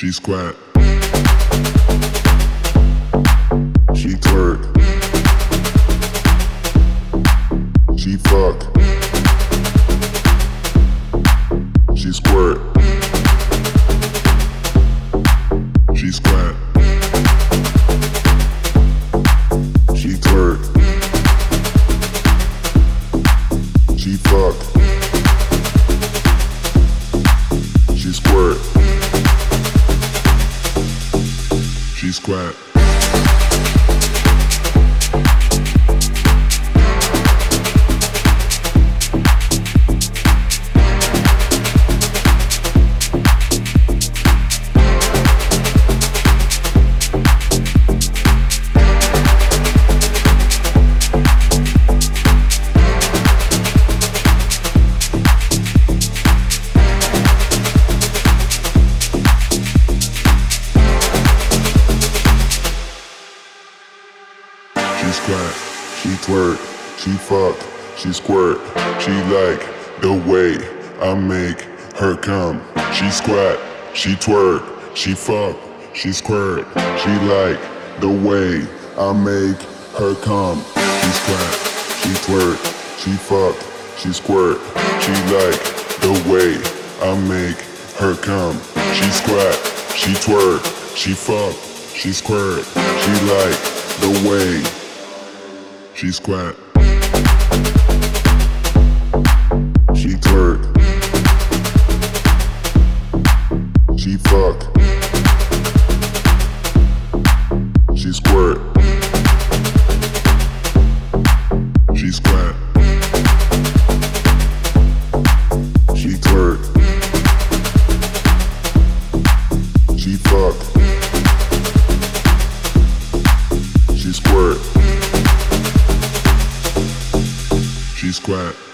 She squat. She twerk. She fuck. She squirt. She squat. She twerk. She fuck. She squirt. She squat. She squat, she twerk, she fuck, she squirt. She like the way I make her come. She squat, she twerk, she fuck, she squirt. She like the way I make her come. She squat, she twerk, she fuck, she squirt. She like the way I make her come. She squat, she twerk, she fuck, she squirt. She like the way. She squat. She twerk. She fuck. She squirt. She squat. She twerk. She fuck. She squirt. She squat.